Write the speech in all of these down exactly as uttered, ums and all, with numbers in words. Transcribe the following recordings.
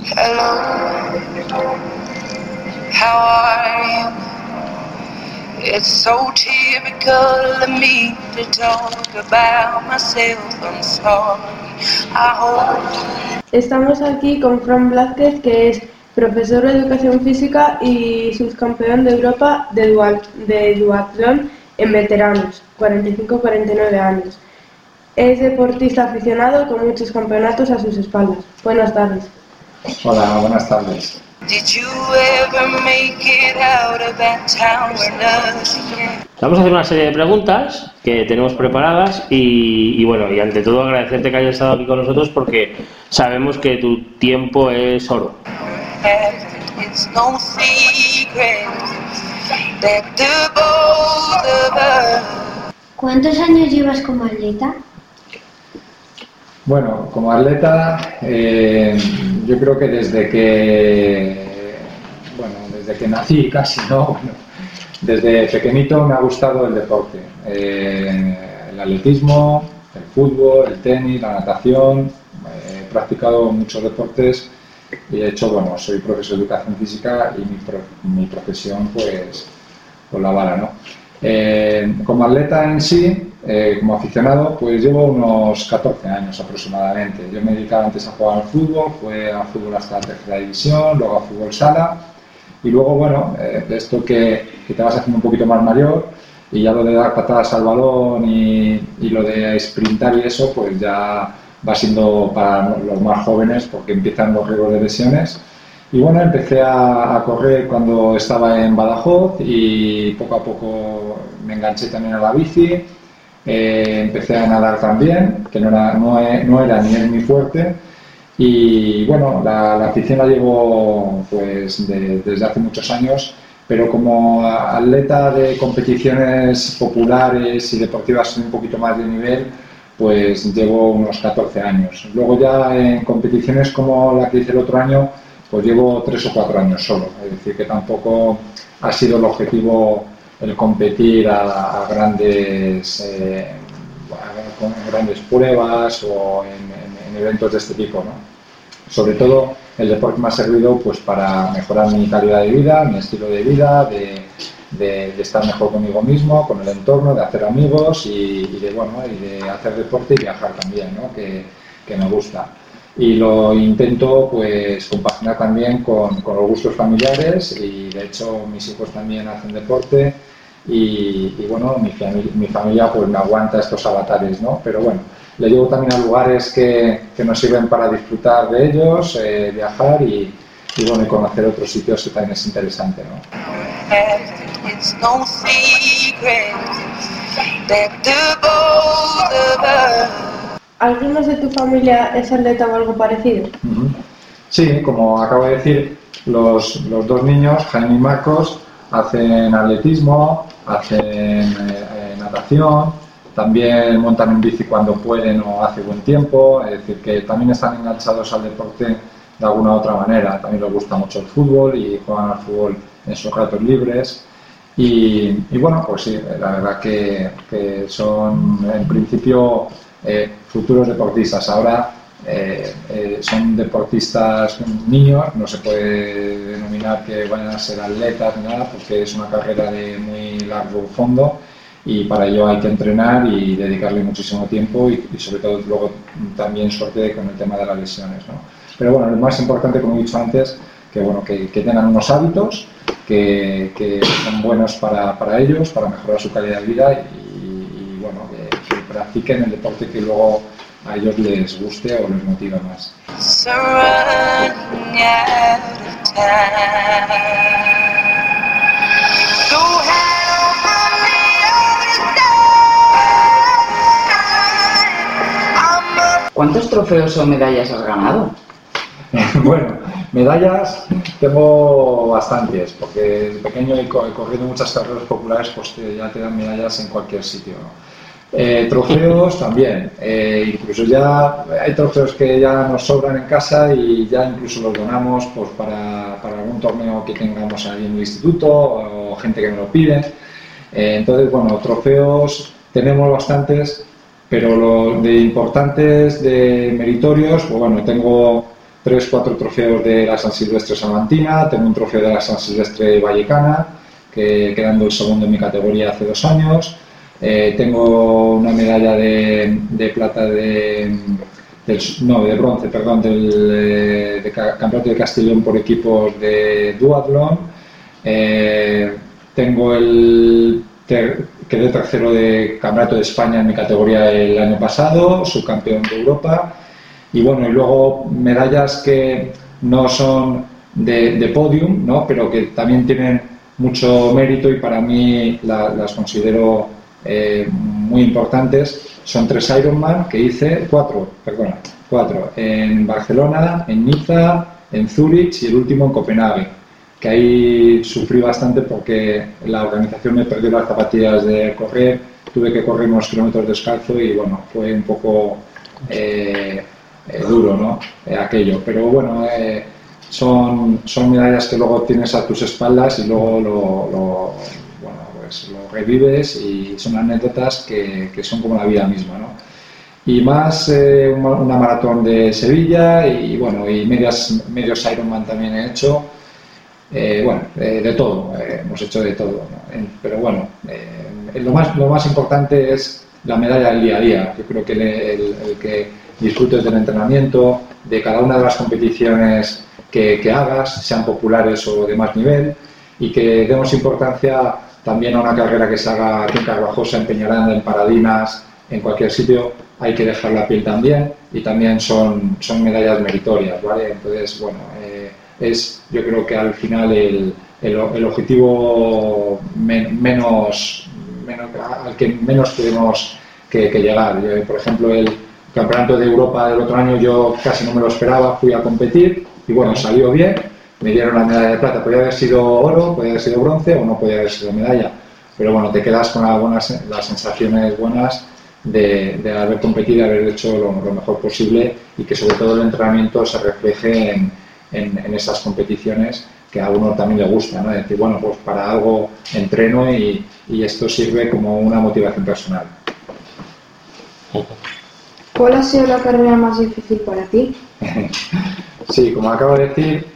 Hello, how are you? It's so typical of me to talk about myself. I'm sorry. I hope. Estamos aquí con Fran Blázquez, que es profesor de Educación Física y subcampeón de Europa de, dual, de duatlón en veteranos, cuarenta y cinco a cuarenta y nueve años. Es deportista aficionado con muchos campeonatos a sus espaldas. Buenas tardes. Hola, buenas tardes. Vamos a hacer una serie de preguntas que tenemos preparadas y, y bueno, y ante todo agradecerte que hayas estado aquí con nosotros porque sabemos que tu tiempo es oro. ¿Cuántos años llevas como atleta? Bueno, como atleta, eh, yo creo que desde que, bueno, desde que nací casi, ¿no? Bueno, desde pequeñito me ha gustado el deporte, eh, el atletismo, el fútbol, el tenis, la natación. He practicado muchos deportes y de hecho, bueno, soy profesor de educación física y mi, pro, mi profesión, pues, pues la vara, ¿no? Eh, como atleta en sí, eh, como aficionado, pues llevo unos catorce años aproximadamente. Yo me dedicaba antes a jugar al fútbol, fue a fútbol hasta la tercera división, luego a fútbol sala y luego, bueno, eh, de esto que, que te vas haciendo un poquito más mayor y ya lo de dar patadas al balón y, y lo de sprintar y eso, pues ya va siendo para los más jóvenes porque empiezan los riesgos de lesiones. Y bueno, empecé a, a correr cuando estaba en Badajoz y poco a poco me enganché también a la bici. Eh, empecé a nadar también, que no era, no, no era ni es mi fuerte. Y bueno, la, la afición la llevo pues de, desde hace muchos años, pero como atleta de competiciones populares y deportivas un poquito más de nivel, pues llevo unos catorce años. Luego ya en competiciones como la que hice el otro año, pues llevo tres o cuatro años solo, es decir, que tampoco ha sido el objetivo el competir a, a grandes eh, a grandes pruebas o en, en, en eventos de este tipo, ¿no? Sobre todo el deporte me ha servido pues para mejorar mi calidad de vida, mi estilo de vida, de, de, de estar mejor conmigo mismo, con el entorno, de hacer amigos y, y de bueno y de hacer deporte y viajar también, ¿no? que, que me gusta. Y lo intento pues compaginar también con, con los gustos familiares y de hecho mis hijos también hacen deporte y, y bueno, mi, fami- mi familia pues me aguanta estos avatares, ¿no? Pero bueno, le llevo también a lugares que, que nos sirven para disfrutar de ellos, eh, viajar y, y bueno, y conocer otros sitios que también es interesante, ¿no? ¿Alguno de tu familia es atleta o algo parecido? Uh-huh. Sí, como acabo de decir, los, los dos niños, Jaime y Marcos, hacen atletismo, hacen eh, natación, también montan en bici cuando pueden o hace buen tiempo, es decir, que también están enganchados al deporte de alguna u otra manera. También les gusta mucho el fútbol y juegan al fútbol en sus ratos libres. Y, y bueno, pues sí, la verdad que, que son en principio eh, futuros deportistas. Ahora eh, eh, son deportistas niños, no se puede denominar que vayan a ser atletas ni nada porque es una carrera de muy largo fondo y para ello hay que entrenar y dedicarle muchísimo tiempo y, y sobre todo luego también suerte con el tema de las lesiones, ¿no? Pero bueno, lo más importante, como he dicho antes, que bueno, que, que tengan unos hábitos que, que son buenos para, para ellos, para mejorar su calidad de vida y, y bueno, que, que practiquen el deporte que luego a ellos les guste o les motive más. ¿Cuántos trofeos o medallas has ganado? Bueno, medallas tengo bastantes, porque desde pequeño he corrido muchas carreras populares, pues que ya te dan medallas en cualquier sitio, ¿no? Eh, trofeos también, eh, incluso ya hay trofeos que ya nos sobran en casa y ya incluso los donamos pues, para, para algún torneo que tengamos ahí en el instituto o gente que me lo pide. Eh, entonces, bueno, trofeos tenemos bastantes, pero lo de importantes, de meritorios, pues bueno, tengo tres, cuatro trofeos de la San Silvestre Salmantina, tengo un trofeo de la San Silvestre Vallecana, que quedando el segundo en mi categoría hace dos años. Eh, tengo una medalla de, de plata de, del, no, de bronce, perdón, del de, de Campeonato de Castellón por equipos de duatlón. Eh, tengo el ter, quedé tercero de Campeonato de España en mi categoría el año pasado, subcampeón de Europa. Y bueno, y luego medallas que no son de, de podium, ¿no? Pero que también tienen mucho mérito y para mí la, las considero eh, muy importantes. Son tres Ironman que hice, cuatro, perdona, cuatro, en Barcelona, en Niza, en Zúrich y el último en Copenhague, que ahí sufrí bastante porque la organización me perdió las zapatillas de correr, tuve que correr unos kilómetros descalzo y bueno, fue un poco eh, eh, duro, ¿no? Eh, aquello, pero bueno, eh, son, son medallas que luego tienes a tus espaldas y luego lo, lo, bueno, pues lo revives y son anécdotas que, que son como la vida misma, ¿no? Y más eh, una, una maratón de Sevilla y bueno, y medias, medios Ironman también he hecho. Eh, bueno, eh, de todo, eh, hemos hecho de todo, ¿no? En, pero bueno, eh, lo, más, lo más importante es la medalla del día a día. Yo creo que el, el, el que disfrutes del entrenamiento, de cada una de las competiciones que, que hagas, sean populares o de más nivel, y que demos importancia también a una carrera que se haga aquí en Carvajosa, en Peñaranda, en Paradinas, en cualquier sitio. Hay que dejar la piel también y también son, son medallas meritorias, ¿vale? Entonces, bueno, eh, es yo creo que al final el, el, el objetivo men, menos, menos al que menos tenemos que, que llegar. Yo, por ejemplo, el Campeonato de Europa del otro año yo casi no me lo esperaba, fui a competir y bueno, salió bien, me dieron la medalla de plata. Podría haber sido oro, podría haber sido bronce o no podría haber sido medalla, pero bueno, te quedas con las, buenas, las sensaciones buenas de, de haber competido y haber hecho lo, lo mejor posible y que sobre todo el entrenamiento se refleje en, en, en esas competiciones que a uno también le gusta, ¿no? Es decir, bueno, pues para algo entreno y, y esto sirve como una motivación personal. ¿Cuál ha sido la carrera más difícil para ti? Sí, como acabo de decir,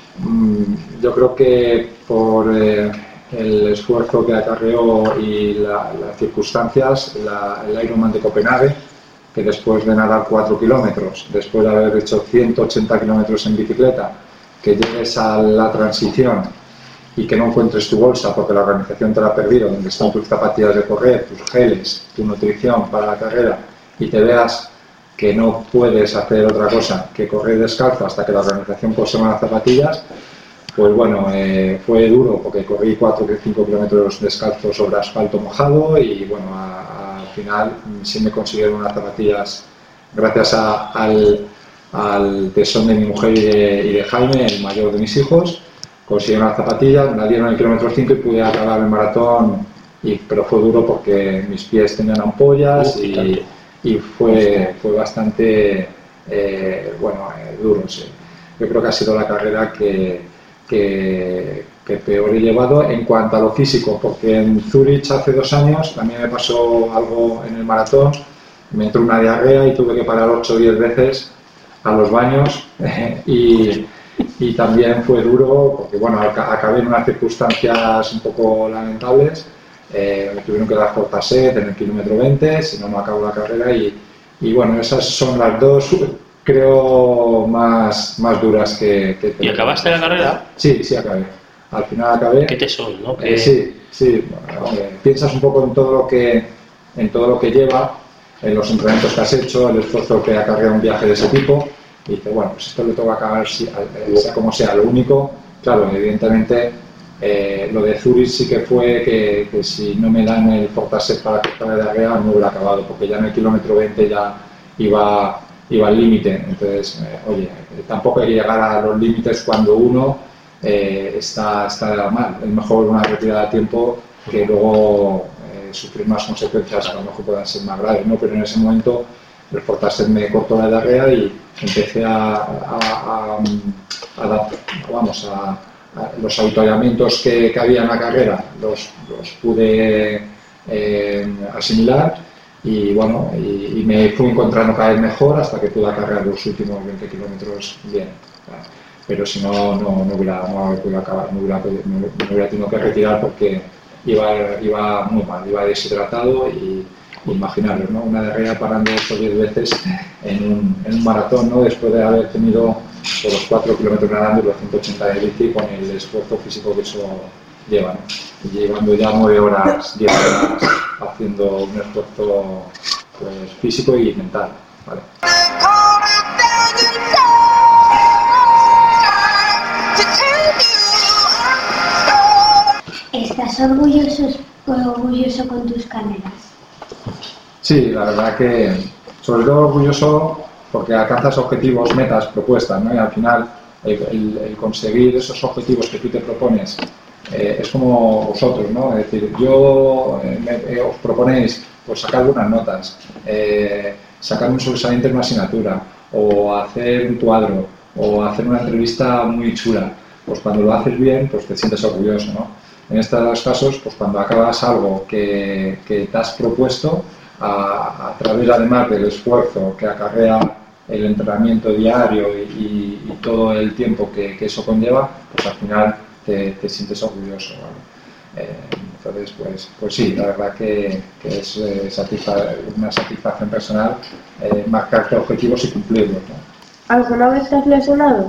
yo creo que por eh, el esfuerzo que acarreó y la, las circunstancias, la, el Ironman de Copenhague, que después de nadar cuatro kilómetros, después de haber hecho ciento ochenta kilómetros en bicicleta, que llegues a la transición y que no encuentres tu bolsa porque la organización te la ha perdido, donde están tus zapatillas de correr, tus geles, tu nutrición para la carrera, y te veas que no puedes hacer otra cosa que correr descalzo hasta que la organización conserva las zapatillas, pues bueno, eh, fue duro porque corrí cuatro o cinco kilómetros descalzo sobre asfalto mojado y bueno, a, a, al final sí me consiguieron unas zapatillas gracias a, al, al tesón de mi mujer y de, y de Jaime, el mayor de mis hijos. Consiguieron las zapatillas, me las dieron en el kilómetro cinco y pude acabar el maratón, y, pero fue duro porque mis pies tenían ampollas y, y fue, fue bastante eh, bueno, eh, duro. Sí. Yo creo que ha sido la carrera que, que, que peor he llevado en cuanto a lo físico, porque en Zúrich hace dos años también me pasó algo en el maratón, me entró una diarrea y tuve que parar ocho o diez veces a los baños eh, y y también fue duro porque bueno, acabé en unas circunstancias un poco lamentables, eh, me tuvieron que dar Fortaset en el kilómetro veinte, si no, no acabo la carrera y, y bueno, esas son las dos, creo, más, más duras que, que... ¿Y acabaste la carrera? Sí, sí acabé, al final acabé. ¿Qué tesón, no? ¿Qué... Eh, sí, sí, bueno, hombre, piensas un poco en todo lo que, en todo lo que lleva, en los entrenamientos que has hecho, el esfuerzo que acarrea un viaje de ese tipo. Y dice, bueno, pues esto le toca acabar sea como sea. Lo único, claro, evidentemente, eh, lo de Zurich sí que fue que, que si no me dan el Fortaset para que acabe de arrear, no hubiera acabado, porque ya en el kilómetro veinte ya iba, iba al límite. Entonces, eh, oye, tampoco hay que llegar a los límites cuando uno eh, está, está mal. Es mejor una retirada a tiempo que luego eh, sufrir más consecuencias que a lo mejor puedan ser más graves, ¿no? Pero en ese momento el Fortaset me cortó la diarrea y empecé a, a, a, a, vamos, a, a los avituallamientos que, que había en la carrera, los, los pude eh, asimilar y bueno, y, y me fui encontrando cada vez mejor hasta que pude acarrear los últimos veinte kilómetros bien. Pero si no, no, no hubiera, no hubiera podido acabar, no hubiera, no, no hubiera tenido que retirar porque iba, iba muy mal, iba deshidratado y imaginaros, ¿no? Una diarrea parando ocho o diez veces en un, en un maratón, ¿no? Después de haber tenido por los cuatro kilómetros nadando y los ciento ochenta de bici con el esfuerzo físico que eso lleva, ¿no? Y llevando ya nueve horas, diez horas haciendo un esfuerzo pues, físico y mental, ¿vale? ¿Estás orgulloso, orgulloso con tus carreras? Sí, la verdad que sobre todo orgulloso porque alcanzas objetivos, metas, propuestas, ¿no? Y al final el, el, el conseguir esos objetivos que tú te propones eh, es como vosotros, ¿no? Es decir, yo eh, me, eh, os proponéis pues, sacar buenas notas, eh, sacar un sobresaliente en una asignatura o hacer un cuadro o hacer una entrevista muy chula. Pues cuando lo haces bien, pues te sientes orgulloso, ¿no? En estos casos, pues cuando acabas algo que, que te has propuesto, a, a través además del esfuerzo que acarrea el entrenamiento diario y, y, y todo el tiempo que, que eso conlleva, pues al final te, te sientes orgulloso, ¿vale? Eh, entonces, pues, pues sí, la verdad que, que es eh, satisfa una satisfacción personal eh, marcarte objetivos y cumplirlos, ¿no? ¿Alguna vez te has lesionado?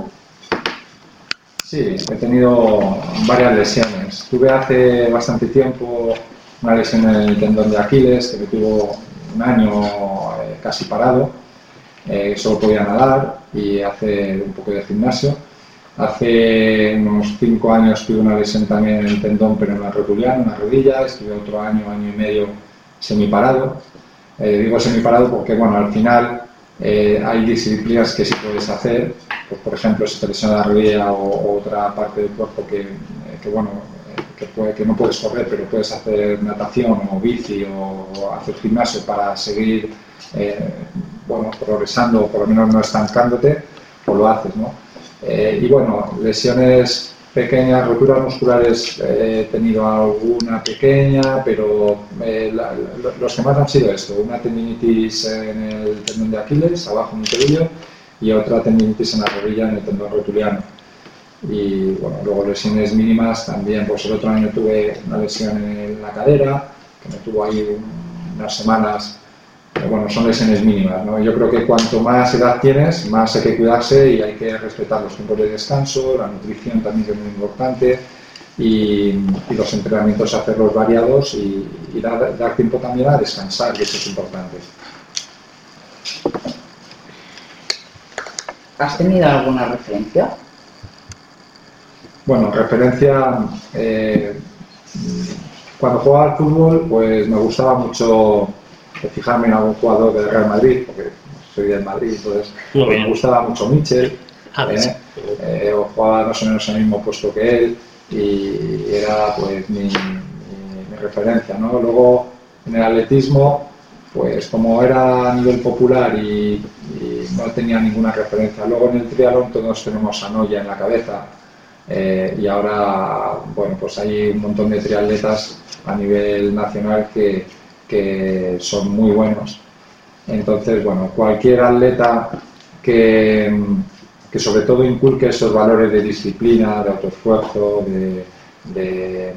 Sí, he tenido varias lesiones. Tuve hace bastante tiempo una lesión en el tendón de Aquiles, que me tuvo un año eh, casi parado. Eh, solo podía nadar y hacer un poco de gimnasio. Hace unos cinco años tuve una lesión también en el tendón, pero en la rotuliana, en la rodilla. Estuve otro año, año y medio semiparado. Eh, digo semiparado porque, bueno, al final eh, hay disciplinas que sí puedes hacer. Pues, por ejemplo, si te lesiona la rodilla o, o otra parte del cuerpo que, que bueno, que, puede, que no puedes correr, pero puedes hacer natación o bici o, o hacer gimnasio para seguir eh, bueno, progresando o por lo menos no estancándote, pues lo haces, ¿no? Eh, y bueno, lesiones pequeñas, roturas musculares, eh, he tenido alguna pequeña, pero eh, la, la, los que más han sido esto, una tendinitis en el tendón de Aquiles, abajo en el tobillo, y otra tendinitis en la rodilla, en el tendón rotuliano. Y bueno, luego lesiones mínimas también, pues el otro año tuve una lesión en la cadera, que me tuvo ahí un, unas semanas, pero bueno, son lesiones mínimas, ¿no? Yo creo que cuanto más edad tienes, más hay que cuidarse y hay que respetar los tiempos de descanso, la nutrición también que es muy importante, y, y los entrenamientos hacerlos variados y, y dar, dar tiempo también a descansar, que eso es importante. ¿Has tenido alguna referencia? Bueno, referencia, eh, cuando jugaba al fútbol, pues me gustaba mucho fijarme en algún jugador del Real Madrid, porque soy del Madrid, entonces pues, me gustaba mucho Michel, eh, eh, o jugaba más o menos en el mismo puesto que él, y era pues mi, mi, mi referencia, ¿no? Luego, en el atletismo, pues como era a nivel popular y, y no tenía ninguna referencia. Luego en el triatlón todos tenemos a Noya en la cabeza eh, y ahora, bueno, pues hay un montón de triatletas a nivel nacional que, que son muy buenos. Entonces, bueno, cualquier atleta que, que sobre todo inculque esos valores de disciplina, de autoesfuerzo, de... de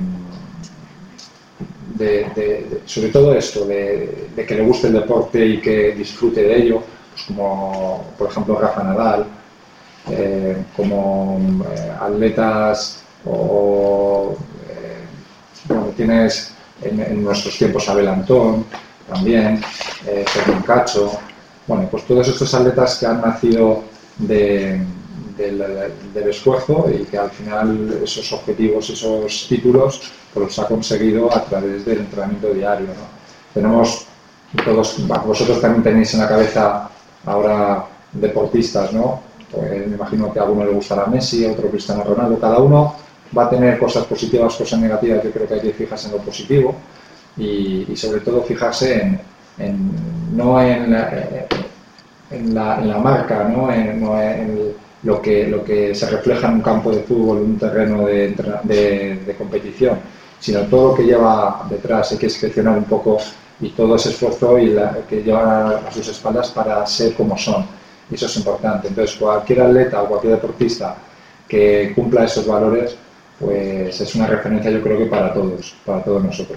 De, de, de, sobre todo esto, de, de que le guste el deporte y que disfrute de ello, pues como por ejemplo Rafa Nadal, eh, como eh, atletas o eh, bueno, tienes en, en nuestros tiempos Abel Antón también, eh, Fermín Cacho, bueno, pues todos estos atletas que han nacido de, del, del esfuerzo y que al final esos objetivos, esos títulos pues los ha conseguido a través del entrenamiento diario, ¿no? Tenemos todos, vosotros también tenéis en la cabeza ahora deportistas, ¿no? Pues me imagino que a alguno le gustará Messi, a otro Cristiano Ronaldo, cada uno va a tener cosas positivas, cosas negativas. Yo creo que hay que fijarse en lo positivo y, y sobre todo fijarse en, en no en la, en la, en la marca, ¿no? En, no en lo que, lo que se refleja en un campo de fútbol, en un terreno de, de, de competición, sino todo lo que lleva detrás. Hay que seleccionar un poco y todo ese esfuerzo y la, que llevan a, a sus espaldas para ser como son. Y eso es importante. Entonces, cualquier atleta o cualquier deportista que cumpla esos valores, pues es una referencia, yo creo que para todos, para todos nosotros.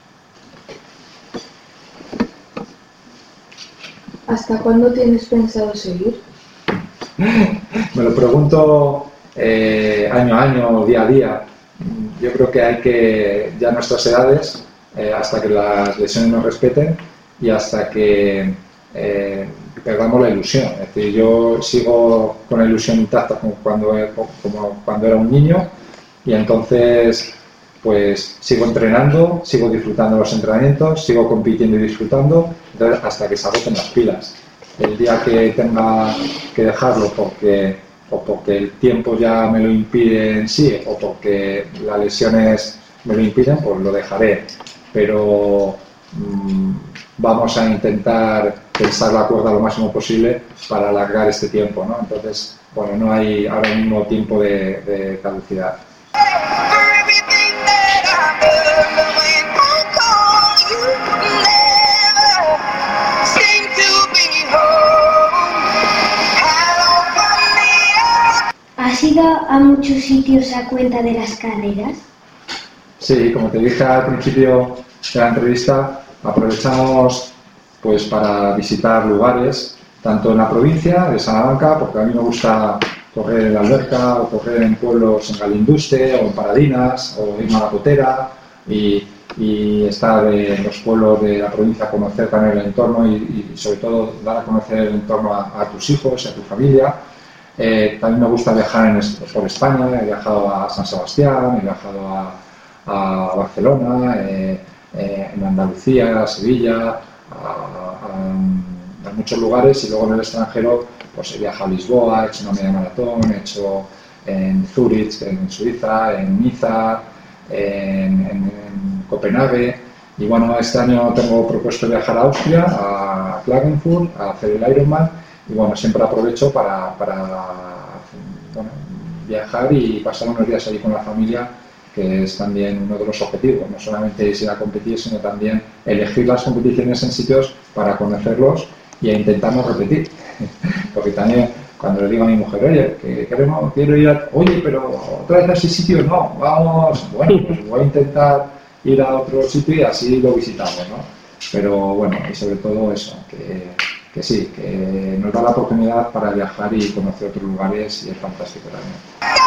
¿Hasta cuándo tienes pensado seguir? Me lo pregunto eh, año a año, día a día. Yo creo que hay que, ya a nuestras edades, eh, hasta que las lesiones nos respeten y hasta que eh, perdamos la ilusión. Es decir, yo sigo con la ilusión intacta como cuando, como cuando era un niño y entonces pues sigo entrenando, sigo disfrutando los entrenamientos, sigo compitiendo y disfrutando, entonces hasta que se agoten las pilas. El día que tenga que dejarlo porque, o porque el tiempo ya me lo impide en sí o porque las lesiones me lo impiden, pues lo dejaré. Pero mmm, vamos a intentar tensar la cuerda lo máximo posible para alargar este tiempo, ¿no? Entonces, bueno, no hay ahora mismo tiempo de, de caducidad. ¿Has ido a muchos sitios a cuenta de las carreras? Sí, como te dije al principio de la entrevista, aprovechamos pues para visitar lugares, tanto en la provincia de Salamanca, porque a mí me gusta correr en la Alberca o correr en pueblos en Galinduste o en Paradinas o irme a la Cotera y, y estar en los pueblos de la provincia, conocer también el entorno y, y sobre todo dar a conocer el entorno a, a tus hijos y a tu familia. Eh, también me gusta viajar en, por España, he viajado a San Sebastián, he viajado a, a Barcelona, eh, eh, en Andalucía, a Sevilla, a, a, a muchos lugares y luego en el extranjero pues he viajado a Lisboa, he hecho una media maratón, he hecho en Zurich, en Suiza, en Niza, en, en, en Copenhague y bueno, este año tengo propuesto viajar a Austria, a Klagenfurt, a hacer el Ironman y bueno, siempre aprovecho para, para bueno, viajar y pasar unos días allí con la familia, que es también uno de los objetivos, no solamente ir a competir, sino también elegir las competiciones en sitios para conocerlos y a intentar no repetir. Porque también cuando le digo a mi mujer, oye, que queremos, quiero ir a, oye, pero otra vez a ese sitio, no, vamos, bueno, pues voy a intentar ir a otro sitio y así lo visitamos, ¿no? Pero bueno, y sobre todo eso, que, que sí, que nos da la oportunidad para viajar y conocer otros lugares y es fantástico también.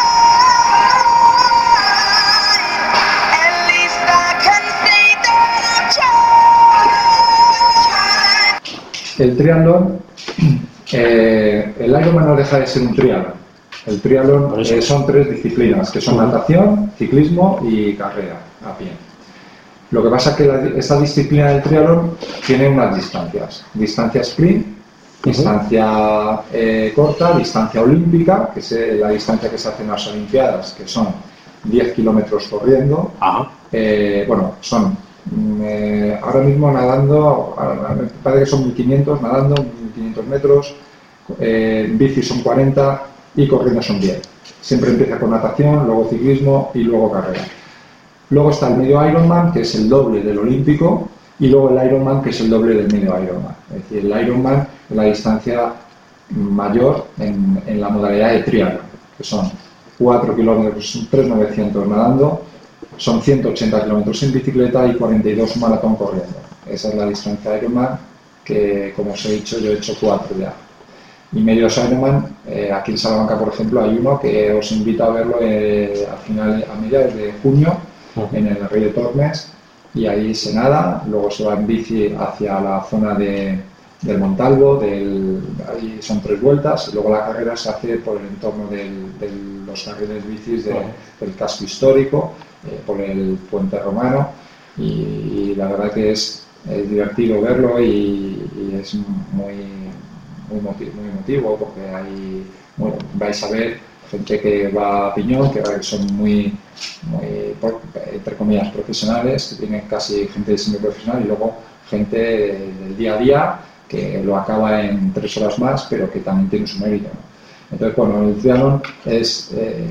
El triatlón, eh, el Ironman no deja de ser un triatlón. El triatlón eh, son tres disciplinas, que son natación, ciclismo y carrera a pie. Lo que pasa es que la, esta disciplina del triatlón tiene unas distancias. Distancia sprint, distancia eh, corta, distancia olímpica, que es la distancia que se hace en las Olimpiadas, que son diez kilómetros corriendo. Eh, bueno, son eh, ahora mismo nadando, me parece que son mil quinientos, nadando mil quinientos metros, eh, bici son cuarenta y corriendo son diez. Siempre empieza con natación, luego ciclismo y luego carrera. Luego está el medio Ironman, que es el doble del olímpico, y luego el Ironman, que es el doble del medio Ironman. Es decir, el Ironman es la distancia mayor en, en la modalidad de triatlón, que son cuatro kilómetros, tres mil novecientos nadando, son ciento ochenta kilómetros en bicicleta y cuarenta y dos maratón corriendo. Esa es la distancia Ironman, que como os he dicho, yo he hecho cuatro ya. Y medios Ironman, eh, aquí en Salamanca, por ejemplo, hay uno que os invito a verlo eh, al final, a mediados de junio, en el Río Tormes, y ahí se nada, luego se va en bici hacia la zona de, del Montalvo, del, ahí son tres vueltas, y luego la carrera se hace por el entorno del, de los carriles bicis de, del casco histórico, eh, por el puente romano, y, y la verdad que es, es divertido verlo y, y es muy, muy, motivo, muy emotivo, porque ahí bueno, vais a ver gente que va a piñón, que son muy, muy, entre comillas, profesionales, que tienen casi gente semiprofesional y luego gente del día a día que lo acaba en tres horas más, pero que también tiene su mérito, ¿no? Entonces, bueno, el triatlón es, eh,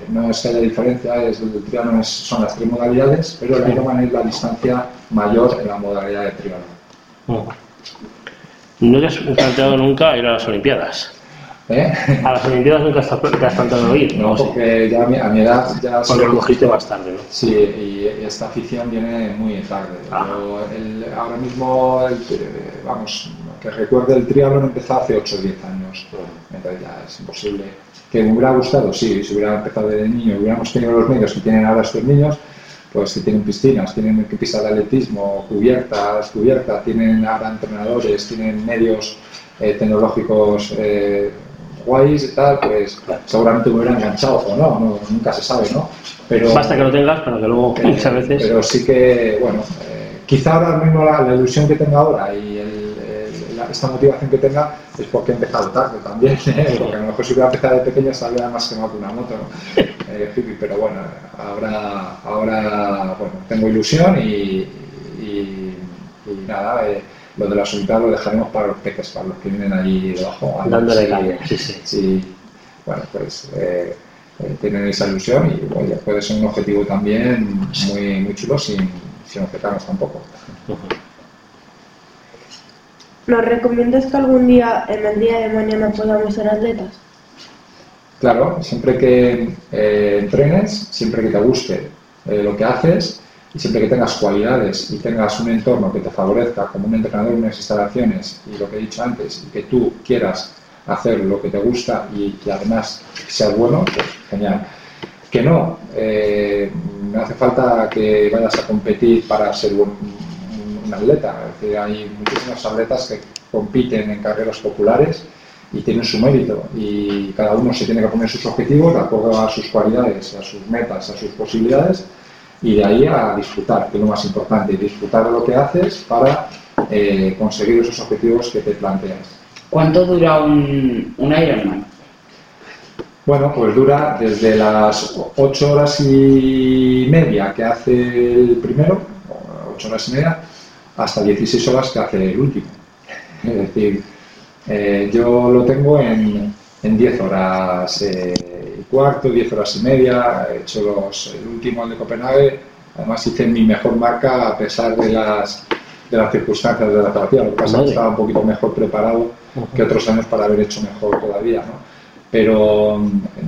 no es que haya diferencia, es, el triatlón es, son las tres modalidades, pero el Ironman es la distancia mayor en la modalidad de triatlón. ¿No te has planteado nunca ir a las Olimpiadas? ¿Eh? A las Olimpiadas nunca te has planteado ir, ¿no? No, porque ya a mi, a mi edad ya... Porque lo cogiste más tarde, ¿no? Sí, y, y esta afición viene muy tarde. Yo, el, ahora mismo, el, vamos, que recuerde el triatlón empezó hace ocho o diez años, entonces ya es imposible. ¿Que me hubiera gustado? Sí, si hubiera empezado de niño, hubiéramos tenido los medios que tienen ahora estos niños, pues que tienen piscinas, tienen pistas de atletismo, cubiertas, cubiertas, tienen ahora entrenadores, tienen medios eh, tecnológicos eh, guays y tal, pues seguramente me hubiera enganchado o no, no, nunca se sabe, ¿no? Pero, basta que lo tengas para que luego eh, muchas veces... Pero sí que, bueno, eh, quizá ahora mismo la, la ilusión que tenga ahora y el, el, la, esta motivación que tenga es porque he empezado tarde también, ¿eh? Porque a lo mejor si hubiera empezado de pequeño sabría más quemado que una moto, ¿no? Eh, pero bueno, ahora, ahora bueno, tengo ilusión y, y, y nada, eh, lo de las Olimpiadas lo dejaremos para los peques, para los que vienen allí debajo. Dándole sí, caña, sí, sí. Sí, bueno, pues eh, eh, tienen esa ilusión y bueno, puede ser un objetivo también muy, muy chulo sin, sin objetarnos tampoco. Uh-huh. ¿Nos recomiendas que algún día, en el día de mañana, podamos ser atletas? Claro, siempre que eh, entrenes, siempre que te guste eh, lo que haces y siempre que tengas cualidades y tengas un entorno que te favorezca como un entrenador en unas instalaciones y lo que he dicho antes, y que tú quieras hacer lo que te gusta y que además seas bueno, pues genial. Que no, eh, no hace falta que vayas a competir para ser un, un atleta. Es decir, hay muchísimos atletas que compiten en carreras populares y tienen su mérito y cada uno se tiene que poner sus objetivos de acuerdo a sus cualidades, a sus metas, a sus posibilidades y de ahí a disfrutar, que es lo más importante, disfrutar de lo que haces para eh, conseguir esos objetivos que te planteas. ¿Cuánto dura un, un Ironman? Bueno, pues dura desde las ocho horas y media que hace el primero, ocho horas y media, hasta dieciséis horas que hace el último. Es decir, Eh, yo lo tengo en, en diez horas eh, y cuarto, diez horas y media, he hecho los, el último, el de Copenhague, además hice mi mejor marca a pesar de las, de las circunstancias de la partida, lo que pasa es que estaba un poquito mejor preparado que otros años para haber hecho mejor todavía, ¿no? Pero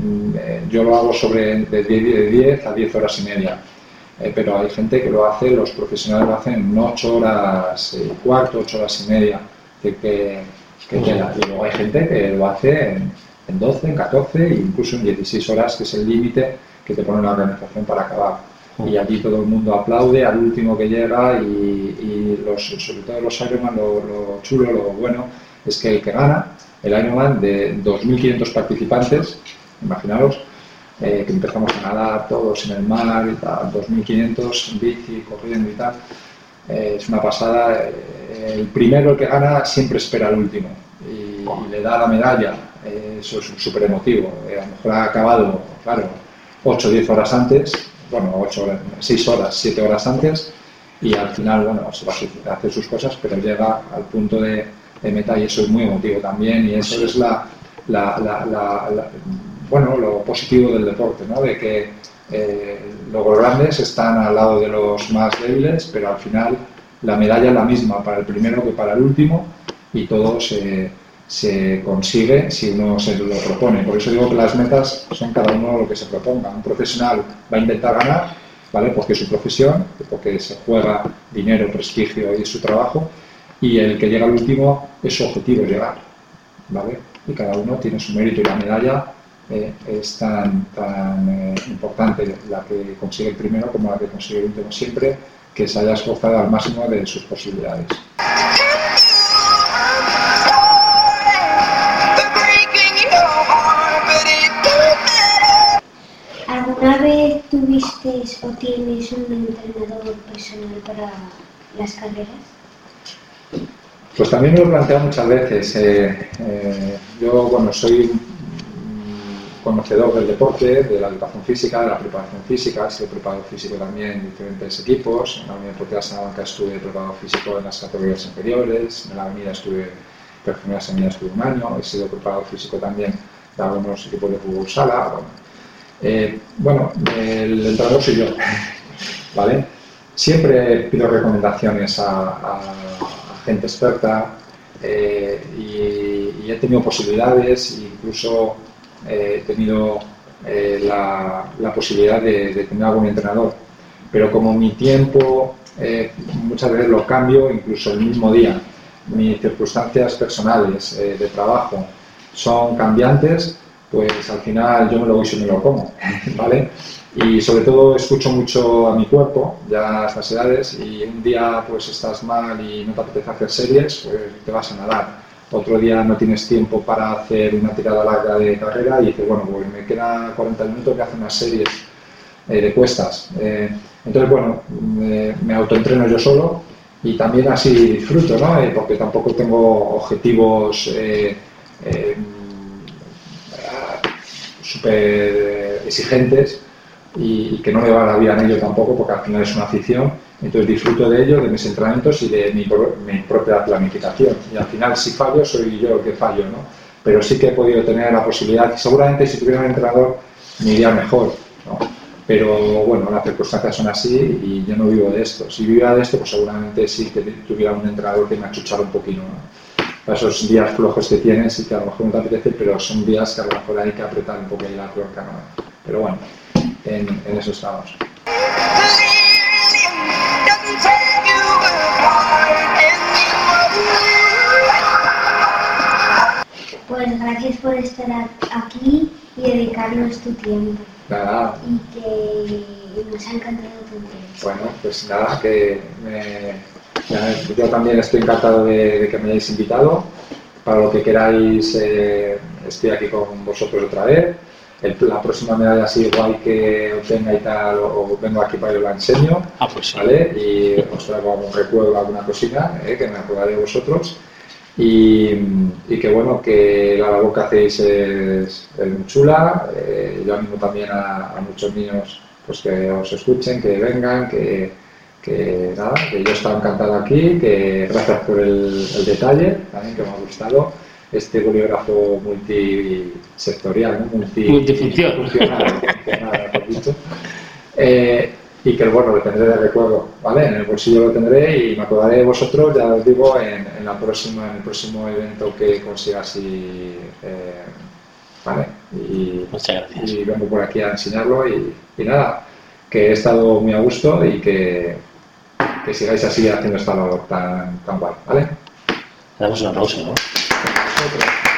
eh, yo lo hago sobre de diez a diez horas y media, eh, pero hay gente que lo hace, los profesionales lo hacen en ocho horas y cuarto, ocho horas y media, que, que que queda. Y luego hay gente que lo hace en, en doce, en catorce e incluso en dieciséis horas, que es el límite que te pone la organización para acabar. Y allí todo el mundo aplaude al último que llega y, y los, sobre todo los Ironman, lo, lo chulo, lo bueno, es que el que gana, el Ironman de dos mil quinientos participantes, imaginaros, eh, que empezamos a nadar todos en el mar y tal, dos mil quinientos en bici, corriendo y tal, eh, es una pasada. Eh, el primero que gana siempre espera al último y, y le da la medalla, eh, eso es súper emotivo. Eh, a lo mejor ha acabado, claro, ocho o diez horas antes, bueno, ocho horas, seis horas, siete horas antes, y al final, bueno, se va a hacer sus cosas, pero llega al punto de, de meta y eso es muy emotivo también, y eso es la, la, la, la, la bueno, lo positivo del deporte, ¿no? De que eh, los grandes están al lado de los más débiles, pero al final la medalla es la misma para el primero que para el último y todo se, se consigue si uno se lo propone. Por eso digo que las metas son cada uno lo que se proponga. Un profesional va a intentar ganar, ¿vale? Porque es su profesión, porque se juega dinero, prestigio y su trabajo, y el que llega al último es su objetivo llegar, ¿vale? Y cada uno tiene su mérito y la medalla eh, es tan, tan eh, importante la que consigue el primero como la que consigue el último, siempre que se haya esforzado al máximo de sus posibilidades. ¿Alguna vez tuviste o tienes un entrenador personal para las carreras? Pues también me lo he planteado muchas veces. Eh, eh, yo, bueno, soy conocedor del deporte, de la educación física, de la preparación física, he sido preparador físico también en diferentes equipos. En la Unión Deportiva Salamanca estuve preparador físico en las categorías inferiores, en la Avenida estuve, Perfumerías Avenida estuve un año, he sido preparador físico también de algunos equipos de fútbol sala. Bueno, Eh, bueno, el entrenador soy yo, ¿vale? Siempre pido recomendaciones a, a, a gente experta eh, y, y he tenido posibilidades, incluso eh, he tenido eh, la, la posibilidad de, de tener algún entrenador. Pero como mi tiempo eh, muchas veces lo cambio, incluso el mismo día, mis circunstancias personales eh, de trabajo son cambiantes, pues al final yo me lo voy y me lo como, ¿vale? Y sobre todo escucho mucho a mi cuerpo, ya a estas edades, y un día pues estás mal y no te apetece hacer series, pues te vas a nadar. Otro día no tienes tiempo para hacer una tirada larga de carrera y dices, bueno, pues me quedan cuarenta minutos que hacer unas series eh, de cuestas. Eh, entonces, bueno, me, me autoentreno yo solo y también así disfruto, ¿no? Eh, porque tampoco tengo objetivos eh, eh, súper exigentes y, y que no me va la vida en ello tampoco, porque al final es una afición. Entonces disfruto de ello, de mis entrenamientos y de mi, mi propia planificación. Y al final, si fallo, soy yo el que fallo, ¿no? Pero sí que he podido tener la posibilidad, y seguramente si tuviera un entrenador me iría mejor, ¿no? Pero bueno, las circunstancias son así y yo no vivo de esto. Si viviera de esto, pues seguramente sí que tuviera un entrenador que me achuchara un poquito, ¿no? Para esos días flojos que tienes y que a lo mejor no te apetece, pero son días que a lo mejor hay que apretar un poco ahí la tuerca, ¿no? Pero bueno, en, en eso estamos. Pues gracias por estar aquí y dedicarnos tu tiempo. Nada. Y que nos ha encantado tu entrevista. Bueno, pues nada, que me, ya, yo también estoy encantado de, de que me hayáis invitado. Para lo que queráis, eh, estoy aquí con vosotros otra vez. El, la próxima medalla así igual que obtenga y tal, o, o vengo aquí para que os la enseño, ah, pues sí. ¿vale? Y os traigo algún recuerdo, alguna cosina, eh, que me acordaré de vosotros. Y, y que bueno, que la labor que hacéis es, es muy chula. Eh, yo animo también a, a muchos niños pues que os escuchen, que vengan, que, que nada, que yo estaba encantado aquí, que gracias por el, el detalle también, que me ha gustado este bolígrafo multisectorial, ¿no? Multi, multifunción, multifuncional, mejor dicho. Eh, y que bueno, lo tendré de recuerdo, ¿vale? En el bolsillo lo tendré y me acordaré de vosotros, ya os digo, en, en, la próxima, en el próximo evento que consiga así, eh, ¿vale? Y, muchas gracias. Y vengo por aquí a enseñarlo y, y nada, que he estado muy a gusto y que, que sigáis así haciendo esta labor tan, tan guay, ¿vale? Le damos un aplauso, ¿no? Otro.